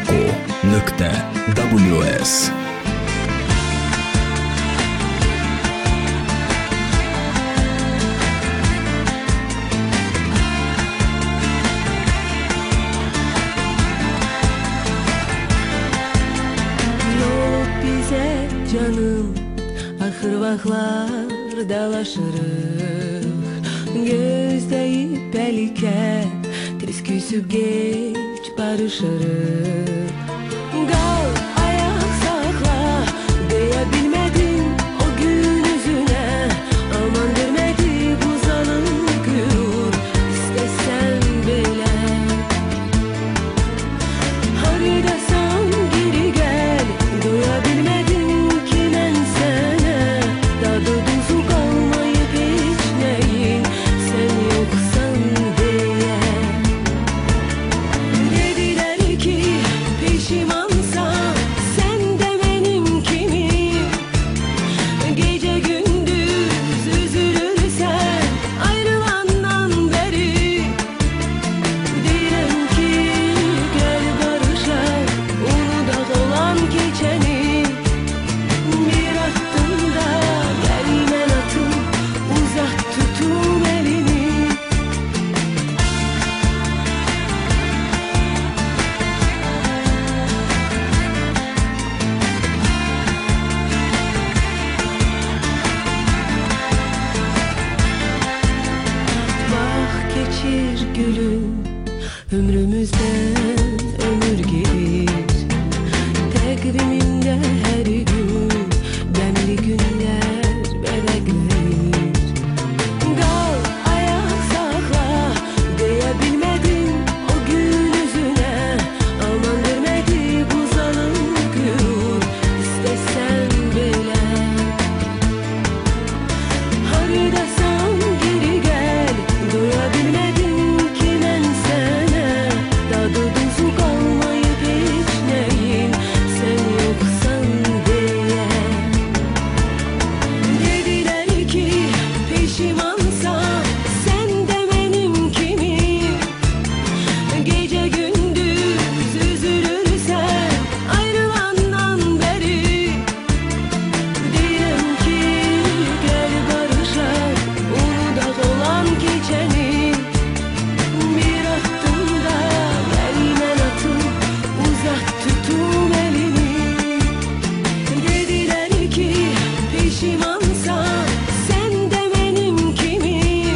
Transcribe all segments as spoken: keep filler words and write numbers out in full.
Baku nokta W S. Yok bize canım, ahır vaxtlar dalaşırıq. Gözləyib bəlkə tez küsüb geç barışırıq. Qal ayaq saxla, deyə bilmədim o gün üzünə. Aman vermədi bu zalım qürur, istəsən belə. Haridasan geri gəl, doya bilmədim ki mən sənə. Dadı duzu qalmayıb heç nəyin, sən yoxsan deyə. Dedilər ki peşimansan, sən də mənim kimi. Gecə gündüz üzülürsən ayrılandan bəri. Deyirəm ki gəl barışaq, unudaq olan keçəni. Bir addımda gəl mən atım, uzaq tutum əlini. Vaxt keçir gülüm, ömrümüzdən ömür gedir. Təqvimimdə hər gün qəmli günlər vərəqlənir. Qal ayaq saxla, deyə bilmədim o gün üzünə. Aman vermədi bu zalım qürur, istəsən belə. Haridasan geri gəl, doya bilmədim ki mən sənə. Dadı duzu qalmayıb heç nəyin, sən yoxsan deyə. Dedilər ki peşimansan, sən də mənim kimi. Gecə gündüz üzülürsən ayrılandan bəri. Deyirəm ki gəl barışaq, unudaq olan keçəni. Bir addımda gəl mən atım, uzaq tutum əlini. Dedilər ki peşimansan, sən də mənim kimi.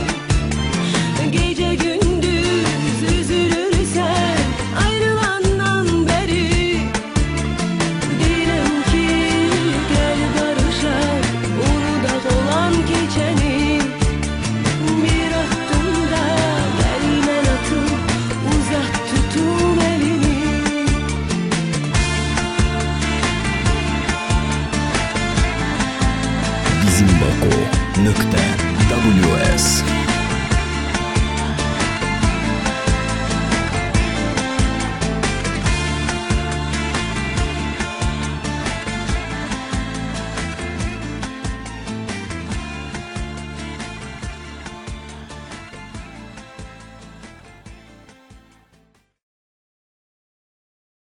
Gecə gündüz üzülürsən ayrılandan bəri. Deyirəm ki gəl barışaq, unudaq olan keçəni. Bir addımda gəl mən atım, uzaq tutum əlini. Bizim Baku nokta W S.